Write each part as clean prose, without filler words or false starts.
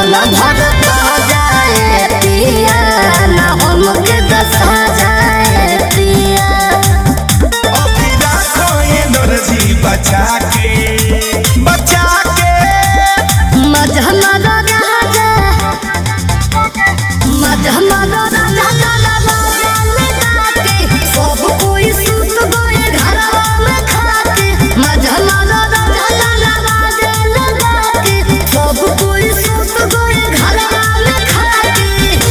मन भर पा जाए पिया ना हमके दसा जाए पिया। अभी राखो एनर्जी बचा के मजा मारो राजा मजा मारो राजा लगा के सब कोई सुत गए घरवा में खाके। मजा मारो राजा लगा के सब कोई सुत गए घरवा में खाके।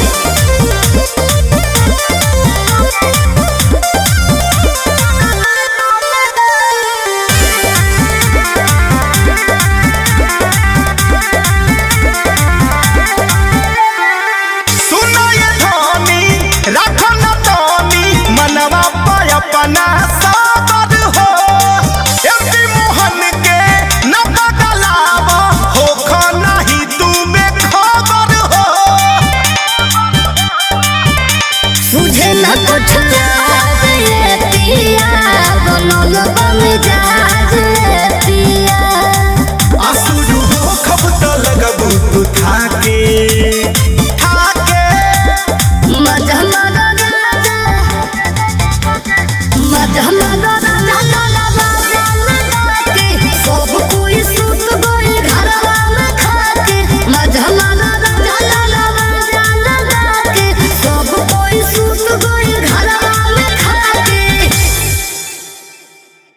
मनवा पर अपना साबर हो एमपी मोहन के न बदलाव हो खाना ही तू बेखबर हो। तुझे न कुछ याद ये पिया बनल बमिजाज ये पिया। आंसू